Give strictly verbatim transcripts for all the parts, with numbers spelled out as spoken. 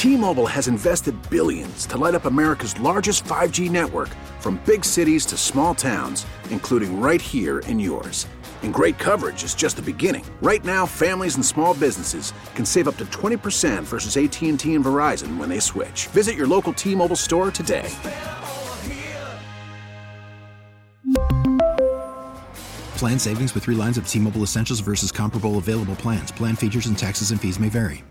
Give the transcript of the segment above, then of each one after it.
T-Mobile has invested billions to light up America's largest five G network, from big cities to small towns, including right here in yours. And great coverage is just the beginning. Right now, families and small businesses can save up to twenty percent versus A T and T and Verizon when they switch. Visit your local T-Mobile store today. Plan savings with three lines of T-Mobile Essentials versus comparable available plans. Plan features and taxes and fees may vary.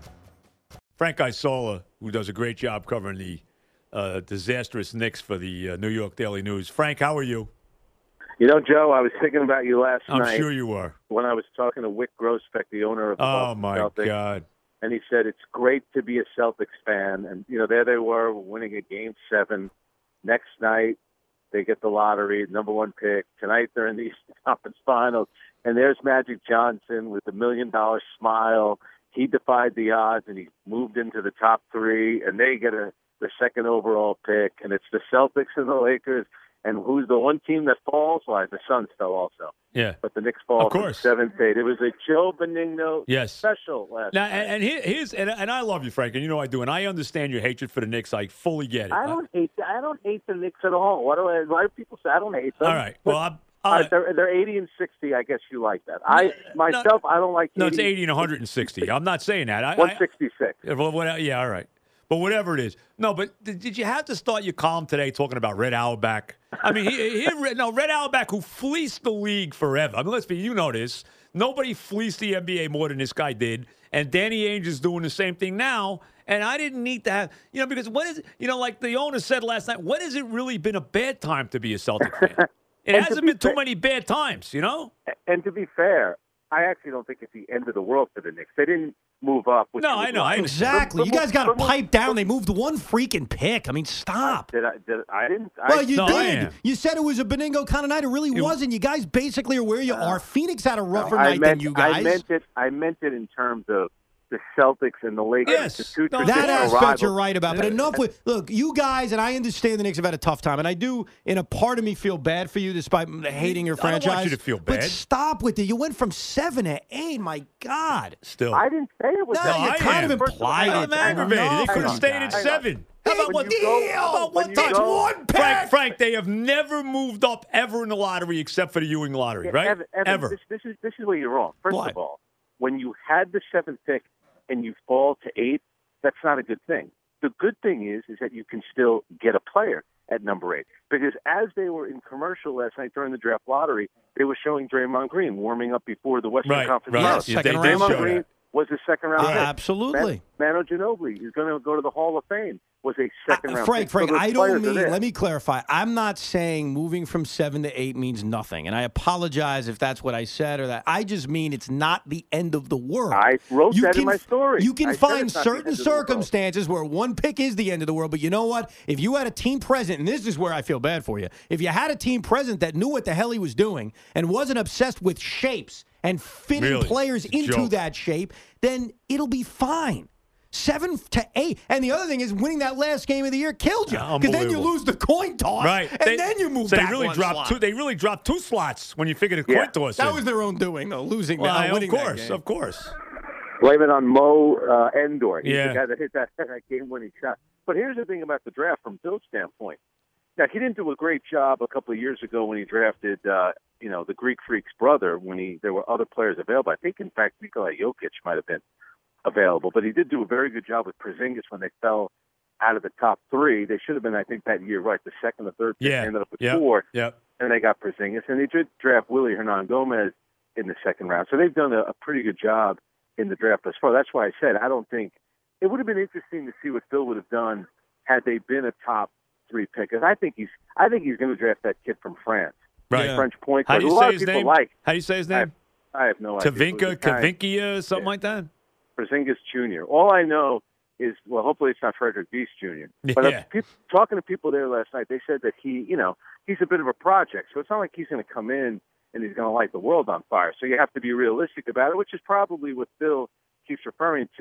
Frank Isola, who does a great job covering the uh, disastrous Knicks for the uh, New York Daily News. Frank, how are you? You know, Joe, I was thinking about you last I'm night. I'm sure you were. When I was talking to Wick Grossbeck, the owner of the Oh, Boston my Celtics, God. and he said it's great to be a Celtics fan. And, you know, there they were winning a game seven. Next night, they get the lottery, number one pick. Tonight, they're in the Eastern Conference Finals. And there's Magic Johnson with the million-dollar smile. He defied the odds, and he moved into the top three, and they get a, the second overall pick. And it's the Celtics and the Lakers. And who's the one team that falls? Well, the Suns fell also. Yeah. But the Knicks fall Of course. from seventh, eight. It was a Joe Benigno Yes. special last Now, night. and, and here, here's and, and I love you, Frank, and you know I do, and I understand your hatred for the Knicks. I fully get it. I don't hate. I don't hate the Knicks at all. What do I? Why do people say I don't hate them? All right. Well, I'm, All uh, right, they're they're eighty and sixty. I guess you like that. I myself, I don't like. no, it's eighty and one hundred sixty. I'm not saying that. I, one sixty-six. I, well, what, yeah, all right. But whatever it is. No, but did, did you have to start your column today talking about Red Auerbach? I mean, he, he, no, Red Auerbach, who fleeced the league forever. I mean, let's be, you know this. Nobody fleeced the N B A more than this guy did. And Danny Ainge is doing the same thing now. And I didn't need to have, you know, because what is, you know, like the owner said last night, what has it really been a bad time to be a Celtic fan? It hasn't be been too fair, many bad times, you know? And to be fair, I actually don't think it's the end of the world for the Knicks. They didn't move up. Which No, I know. I Exactly. You guys got to pipe down. They moved one freaking pick. I mean, stop. Did I? Did I didn't. Well, I, you No, I did. am. You said it was a Benigno kind of night. It really It- wasn't. You guys basically are where you are. Phoenix had a rougher I night meant, than you guys. I meant it. I meant it in terms of the Celtics and the Lakers. Yes. The two No, That traditional aspect rivals. you're right about. But enough with, look, you guys, and I understand the Knicks have had a tough time, and I do, in a part of me, feel bad for you despite hating your I don't want franchise. you to feel But bad. stop with it. You went from seven to eight. My God. Still. I didn't say it was. No, that. you I kind am. of implied I'm it. aggravated. They Enough, could have you stayed at guys. seven. How about When what? you go- How about when one you time? go- One pick. Frank, Frank, they have never moved up ever in the lottery except for the Ewing lottery, right? Evan, Evan, ever. This, this is this is where you're wrong. First What? of all, when you had the seventh pick and you fall to eight, that's not a good thing. The good thing is is that you can still get a player at number eight, because as they were in commercial last night during the draft lottery, they were showing Draymond Green warming up before the Western Right, Conference right. Finals. Yeah, Second they did round. show Draymond Green that. was a second round Uh, pick. absolutely. Man, Manu Ginobili is going to go to the Hall of Fame. Was a second Uh, round Frank, pick. Frank, So those I players don't are mean, there. let me clarify. I'm not saying moving from seven to eight means nothing. And I apologize if that's what I said or that. I just mean it's not the end of the world. I wrote You that in can- my story. You can I said find it's not the certain end of the world. circumstances where one pick is the end of the world. But you know what? If you had a team president, and this is where I feel bad for you, if you had a team president that knew what the hell he was doing and wasn't obsessed with shapes and fitting Really? players It's a into joke. that shape, then it'll be fine. Seven to eight. And the other thing is winning that last game of the year killed you. Yeah, Because then you unbelievable. lose the coin toss. Right. And They- then you move so back they really one dropped slot. two. They really dropped two slots when you figured a Yeah. coin toss. That in. was their own doing, though, losing well, that, of winning that course, game. of course. Blame it on Mo uh, Endor. He's Yeah. the guy that hit that, that game-winning shot. But here's the thing about the draft from Bill's standpoint. Now, he didn't do a great job a couple of years ago when he drafted, uh, you know, the Greek Freak's brother. When he there were other players available. I think, in fact, Nikola Jokic might have been available. But he did do a very good job with Porzingis when they fell out of the top three. They should have been, I think, that year right. The second or third pick Yeah. ended up with Yep. four, Yep. and they got Porzingis. And they did draft Willie Hernan Gomez in the second round. So they've done a, a pretty good job in the draft thus far. That's why I said I don't think it would have been interesting to see what Phil would have done had they been a top three pick. 'Cause I think he's I think he's going to draft that kid from France, Right. Yeah. French point How guard. do you who a lot say of his people name? like. How do you say his I, name? I have no idea. Tavinka, Kavinkia, something like that. Porzingis Junior All I know is, well, hopefully it's not Frederick Beast Junior But Yeah. uh, peop talking to people there last night, they said that he, you know, he's a bit of a project. So it's not like he's going to come in and he's going to light the world on fire. So you have to be realistic about it, which is probably what Phil keeps referring to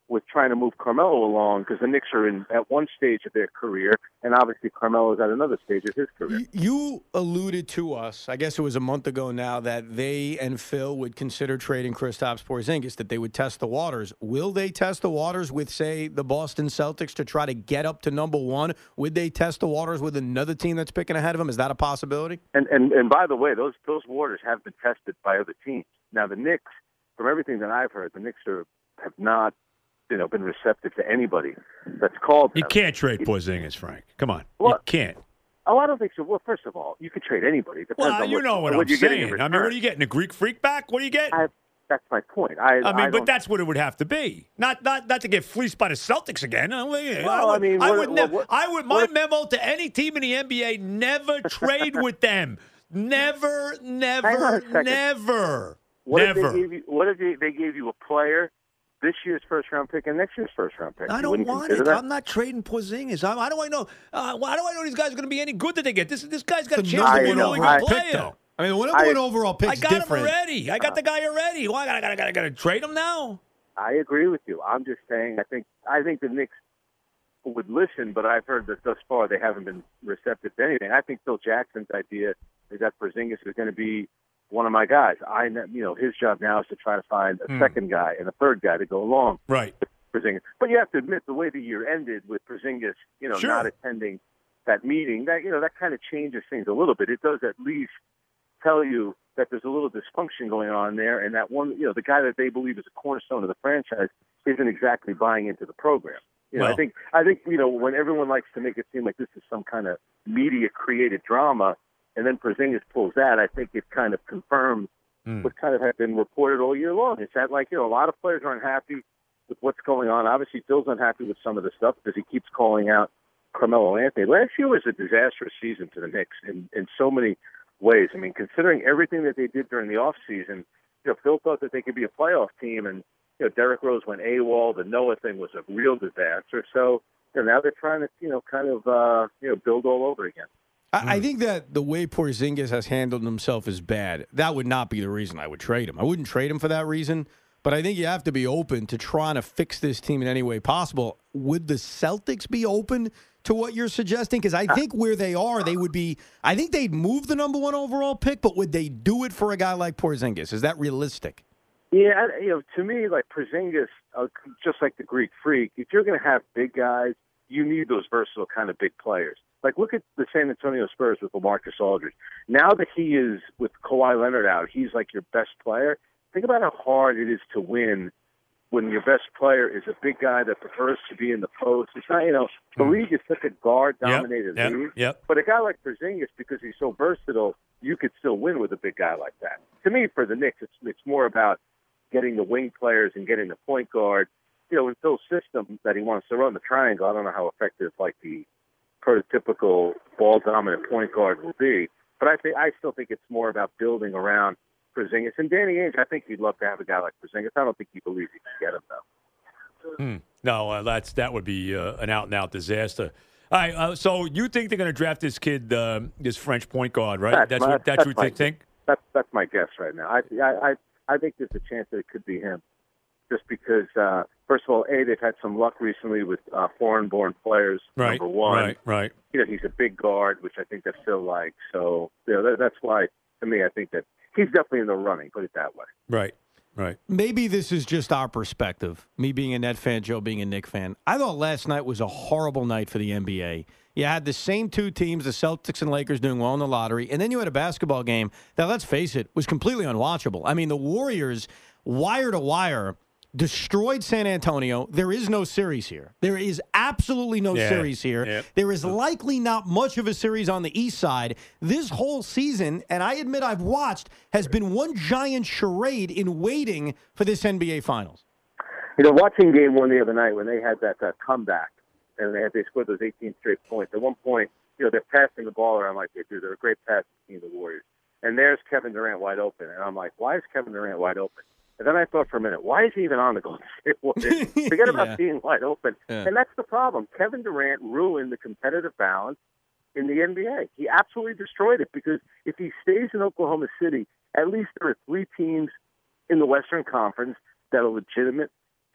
with trying to move Carmelo along because the Knicks are in at one stage of their career, and obviously Carmelo's at another stage of his career. You alluded to us, I guess it was a month ago now, that they and Phil would consider trading Kristaps Porzingis, that they would test the waters. Will they test the waters with, say, the Boston Celtics to try to get up to number one? Would they test the waters with another team that's picking ahead of them? Is that a possibility? And and, and by the way, those those waters have been tested by other teams. Now, the Knicks, from everything that I've heard, the Knicks are, have not you know, been receptive to anybody that's called them. You can't trade Porzingis, Frank. Come on. Well, you can't. Oh, I don't think so. Well, first of all, you could trade anybody. Depends Well, on you what, know what, what I'm you're getting saying. in I mean, what are you return. getting? A Greek freak back? What are you getting? I, that's my point. I, I mean, I but that's what it would have to be. Not not not to get fleeced by the Celtics again. I, mean, Well, I would, I mean, I what- would what- never. what- I would. My what- memo to any team in the N B A: never trade with them. Never, Hang on never, a second. never, What never. if they gave you? What if they, they gave you a player, this year's first round pick and next year's first round pick? I You don't wouldn't want consider it. that? I'm not trading Porzingis. I, how do I know? Uh, how do I know these guys are going to be any good that they get? This this guy's got a The chance number to be one a really overall good pick, player. though. I mean, the number I- one overall pick's I got different. him already. I got the guy already. Why I got to got to trade him now? I agree with you. I'm just saying. I think I think the Knicks would listen, but I've heard that thus far they haven't been receptive to anything. I think Phil Jackson's idea is that Porzingis is going to be one of my guys. I, you know, his job now is to try to find a Hmm. second guy and a third guy to go along Right. with Porzingis. But you have to admit, the way the year ended with Porzingis, you know, Sure. not attending that meeting, that you know, that kind of changes things a little bit. It does at least tell you that there's a little dysfunction going on there, and that one, you know, the guy that they believe is a cornerstone of the franchise isn't exactly buying into the program. You know, Well- I think I think you know when everyone likes to make it seem like this is some kind of media created drama, and then Porzingis pulls that, I think it kind of confirms Mm. what kind of had been reported all year long. It's that like you know a lot of players are unhappy with what's going on. Obviously, Phil's unhappy with some of the stuff because he keeps calling out Carmelo Anthony. Last year was a disastrous season for the Knicks in, in so many ways. I mean, considering everything that they did during the offseason, you know, Phil thought that they could be a playoff team, and you know, Derrick Rose went AWOL. The Noah thing was a real disaster. So you know, now they're trying to, you know, kind of, uh, you know, build all over again. I, I think that the way Porzingis has handled himself is bad. That would not be the reason I would trade him. I wouldn't trade him for that reason. But I think you have to be open to trying to fix this team in any way possible. Would the Celtics be open to what you're suggesting? Because I think where they are, they would be. I think they'd move the number one overall pick, but would they do it for a guy like Porzingis? Is that realistic? Yeah, I- you know, to me, like Porzingis, uh, just like the Greek Freak, if you're going to have big guys, you need those versatile kind of big players. Like, look at the San Antonio Spurs with LaMarcus Aldridge. Now that he is with Kawhi Leonard out, he's like your best player. Think about how hard it is to win when your best player is a big guy that prefers to be in the post. It's not, you know, the league is such a guard-dominated Yep, league. yep. But a guy like Porzingis, because he's so versatile, you could still win with a big guy like that. To me, for the Knicks, it's it's more about getting the wing players and getting the point guard. You know, in Phil's system that he wants to run, the triangle, I don't know how effective like the prototypical ball-dominant point guard will be. But I think I still think it's more about building around Porzingis. And Danny Ainge, I think he'd love to have a guy like Porzingis. I don't think he believes he can get him, though. Hmm. No, uh, that's that would be uh, an out-and-out disaster. All right, uh, so you think they're going to draft this kid, uh, this French point guard, right? That's, my, what that's, what my, you think. That's that's my guess right now. I I I, I think there's a chance that it could be him, just because uh, first of all, a they've had some luck recently with uh, foreign-born players. Right, Number one, right, right. You know, he's a big guard, which I think that Phil likes. So you know, that, that's why to me, I think that he's definitely in the running. Put it that way. Right, right. Maybe this is just our perspective. Me being a Net fan, Joe being a Knick fan. I thought last night was a horrible night for the N B A. You had the same two teams, the Celtics and Lakers, doing well in the lottery, and then you had a basketball game that, let's face it, was completely unwatchable. I mean, the Warriors, wire to wire, destroyed San Antonio. There is no series here. There is absolutely no Yeah, series here. yeah. There is likely not much of a series on the East side. This whole season, and I admit I've watched, has been one giant charade in waiting for this N B A Finals. You know, watching game one the other night when they had that uh, comeback and they had they scored those eighteen straight points. At one point, you know, they're passing the ball around like they do. They're a great passing team, the Warriors. And there's Kevin Durant wide open, and I'm like, why is Kevin Durant wide open? And then I thought for a minute, why is he even on the Golden State Warriors? Forget about Yeah. being wide open. Yeah. And that's the problem. Kevin Durant ruined the competitive balance in the N B A. He absolutely destroyed it because if he stays in Oklahoma City, at least there are three teams in the Western Conference that are legitimate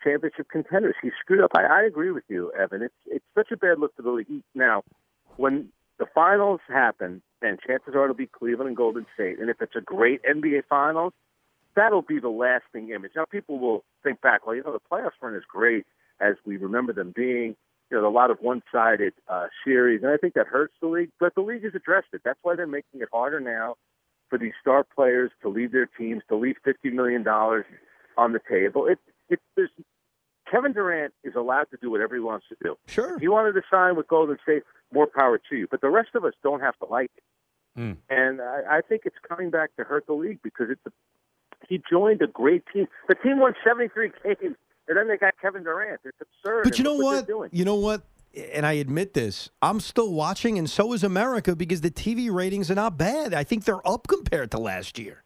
championship contenders. He screwed up. I, I agree with you, Evan. It's it's such a bad look for the league. Now, when the finals happen, and chances are it'll be Cleveland and Golden State, and if it's a great N B A Finals, that'll be the lasting image. Now, people will think back, well, you know, the playoffs weren't as great as we remember them being. You know, a lot of one-sided uh, series, and I think that hurts the league. But the league has addressed it. That's why they're making it harder now for these star players to leave their teams, to leave fifty million dollars on the table. It, it, there's, Kevin Durant is allowed to do whatever he wants to do. Sure. If he wanted to sign with Golden State, more power to you. But the rest of us don't have to like it. Mm. And I, I think it's coming back to hurt the league because it's a, he joined a great team. The team won seventy-three games. And then they got Kevin Durant. It's absurd. But you know what? You know what? And I admit this. I'm still watching, and so is America, because the T V ratings are not bad. I think they're up compared to last year.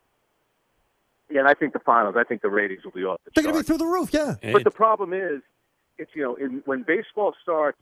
Yeah, and I think the finals, I think the ratings will be off the They're charts. going to be through the roof, yeah. But the problem is, it's, you know, in, when baseball starts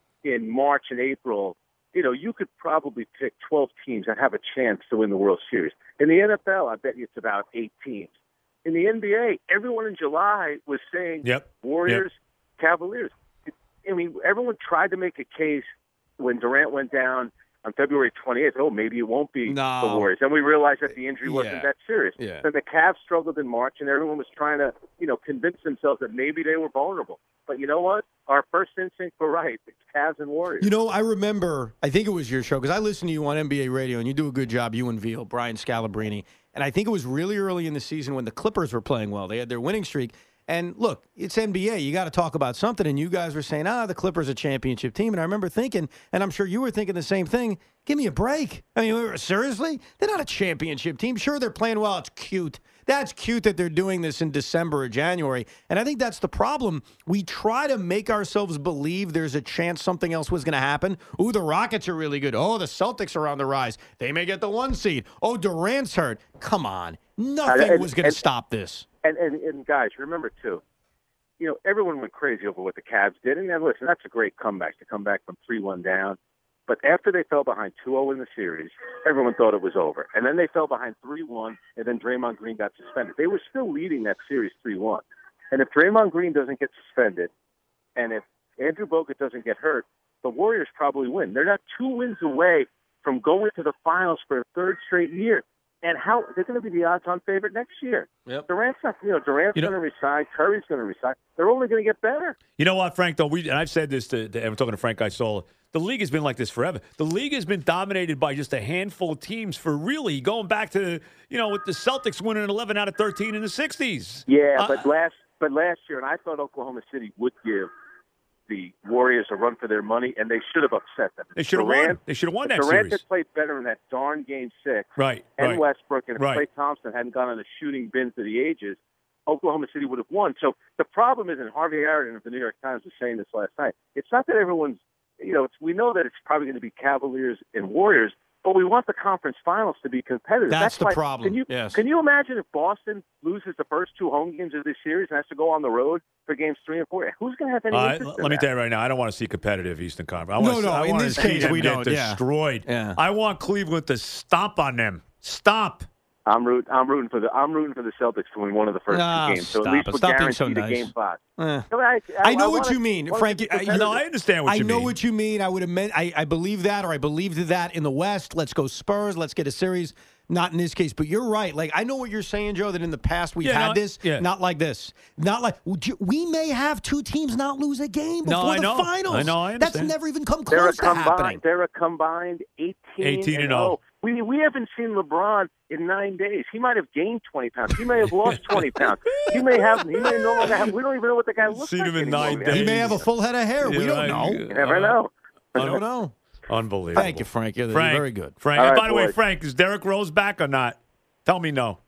in March and April, you know, you could probably pick twelve teams that have a chance to win the World Series. In the N F L, I bet you it's about eight teams. In the N B A, everyone in July was saying yep. Warriors, yep. Cavaliers. I mean, everyone tried to make a case when Durant went down on February twenty-eighth. Oh, maybe it won't be no. the Warriors. And we realized that the injury wasn't yeah. that serious. Yeah. Then the Cavs struggled in March, and everyone was trying to, you know, convince themselves that maybe they were vulnerable. But you know what? Our first instinct were right. The Cavs and Warriors. You know, I remember, I think it was your show, because I listen to you on N B A radio, and you do a good job, you and Veal, Brian Scalabrine. And I think it was really early in the season when the Clippers were playing well. They had their winning streak. And look, it's N B A. You got to talk about something. And you guys were saying, ah, the Clippers are a championship team. And I remember thinking, and I'm sure you were thinking the same thing, give me a break. I mean, seriously? They're not a championship team. Sure, they're playing well. It's cute. That's cute that they're doing this in December or January. And I think that's the problem. We try to make ourselves believe there's a chance something else was going to happen. Ooh, the Rockets are really good. Oh, the Celtics are on the rise. They may get the one seed. Oh, Durant's hurt. Come on. Nothing and, was going to stop this. And, and, and, guys, remember, too, you know, everyone went crazy over what the Cavs did. And, listen, that's a great comeback to come back from three one down. But after they fell behind two oh in the series, everyone thought it was over. And then they fell behind three one, and then Draymond Green got suspended. They were still leading that series three one. And if Draymond Green doesn't get suspended, and if Andrew Bogut doesn't get hurt, the Warriors probably win. They're not two wins away from going to the finals for a third straight year. And how they're going to be the odds-on favorite next year. Yep. Durant's not, you know, Durant's you know, going to resign. Curry's going to resign. They're only going to get better. You know what, Frank? Though we and I've said this to, to I'm talking to Frank Isola. The league has been like this forever. The league has been dominated by just a handful of teams for really going back to, you know, with the Celtics winning eleven out of thirteen in the sixties. Yeah, uh, but last but last year, and I thought Oklahoma City would give the Warriors a run for their money, and they should have upset them. They should have won. They should have won that Durant series. had played better in that darn Game Six, right? And right, Westbrook, and if right. Klay Thompson hadn't gone on a shooting bin to the ages, Oklahoma City would have won. So the problem is, and Harvey Arian of the New York Times was saying this last night, it's not that everyone's, you know, it's, we know that it's probably going to be Cavaliers and Warriors, but we want the conference finals to be competitive. That's, That's the why, problem. Can you, yes. can you imagine if Boston loses the first two home games of this series and has to go on the road for games three and four? Who's going to have any uh, interest in Let me that? tell you right now, I don't want to see competitive Eastern Conference. I No, want no, to, I in want this to see case, them we get don't, yeah. destroyed. Yeah. I want Cleveland to stomp on them. Stomp. I'm rooting. I'm rooting for the. I'm rooting for the Celtics to win one of the first No, two games. So stop at least it. we're Stop being guaranteed so a nice. game five. Eh. So I, I know I what wanna, you mean, wanna Frank. be I, you know, No, I understand what I you know mean. what you mean. I would have meant. I, I believe that, or I believed that in the West. Let's go Spurs. Let's get a series. Not in this case, but you're right. Like I know what you're saying, Joe. That in the past we've Yeah, had no, this, yeah. not like this, not like we may have two teams not lose a game before No, I the know. finals. I know, I That's understand. never even come They're a close to happening. combined. They're a combined eighteen, eighteen and oh. oh. We we haven't seen LeBron in nine days. He might have gained twenty pounds. He may have lost twenty pounds. He may have. He may no longer have. We don't even know what the guy looks Seen like him in anymore. nine We days. He may have a full head of hair. Yeah, we don't right. know. You never know. I don't know. Unbelievable. Thank you, Frank. You're, Frank, you're very good. Frank. All And right, by the way, boys. Frank, is Derrick Rose back or not? Tell me no.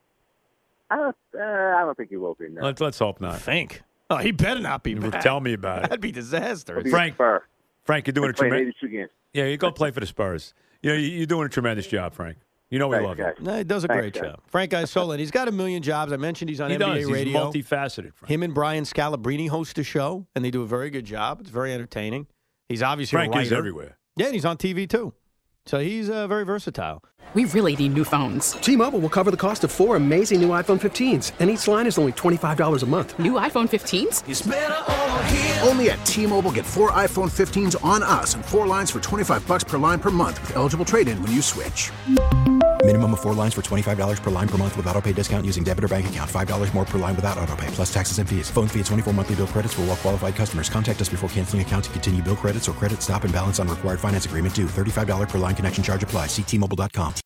I don't. Uh, I don't think he will be. No. Let's let's hope not. Think. Oh, he better not be back. Tell me about it. That'd be disastrous. Frank, Spur. Frank, you're doing a Playing tremendous. eighty-two games. Yeah, you go play for the Spurs. You know, you- you're doing a tremendous job, Frank. You know we Thanks, love guys. you. No, he does a Thanks, great guys. job. Frank Isola, and he's got a million jobs. I mentioned he's on He N B A does. He's radio. multifaceted, Frank. Him and Brian Scalabrine host a show, and they do a very good job. It's very entertaining. He's obviously Frank a writer. is everywhere. Yeah, and he's on T V too. So he's uh, very versatile. We really need new phones. T-Mobile will cover the cost of four amazing new iPhone fifteens, and each line is only twenty-five dollars a month. New iPhone fifteens? It's better over here. Only at T-Mobile, get four iPhone fifteens on us and four lines for twenty-five bucks per line per month with eligible trade-in when you switch. Minimum of four lines for twenty-five dollars per line per month with autopay discount using debit or bank account. five dollars more per line without autopay, plus taxes and fees. Phone fee at twenty-four monthly bill credits for well-qualified customers. Contact us before canceling account to continue bill credits or credit stop and balance on required finance agreement due. thirty-five dollars per line connection charge applies. See T Mobile dot com.